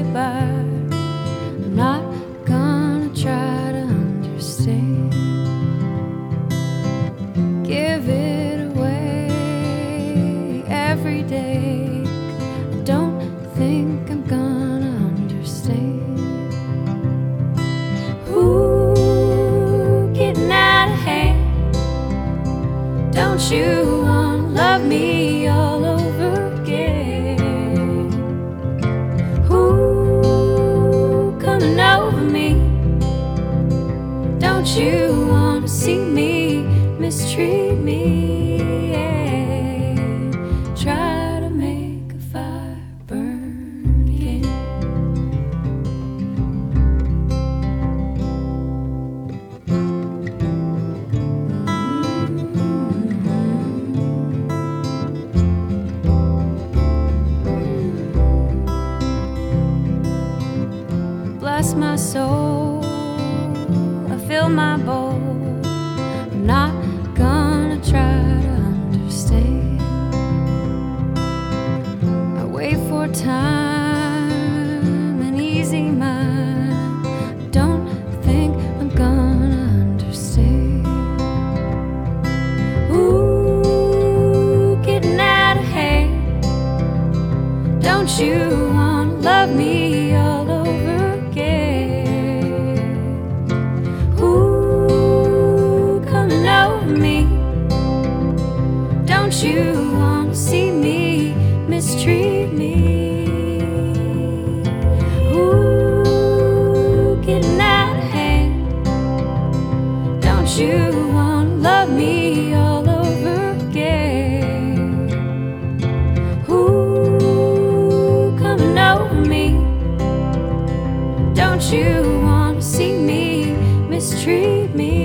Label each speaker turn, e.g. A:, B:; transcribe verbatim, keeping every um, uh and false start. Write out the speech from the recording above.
A: get by. I'm not gonna try to understand. Give it away every day. I don't think I'm gonna understand. Ooh, getting out of hand. Don't you wanna love me all over again? Ooh, coming over me. Don't you wanna see me mistreat me? Yeah. Try to make a fire burn again. Bless my soul, I fill my bowl. I'm not gonna try to understand. I wait for time, an easy mind. I don't think I'm gonna understand. Ooh, getting out of hand. Don't you wanna love me all over again? Ooh, coming over me. Don't you wanna see me mistreat me? Ooh, getting out of hand. Don't you wanna love me all over again? Ooh, coming over me. Don't you wanna see me mistreat me?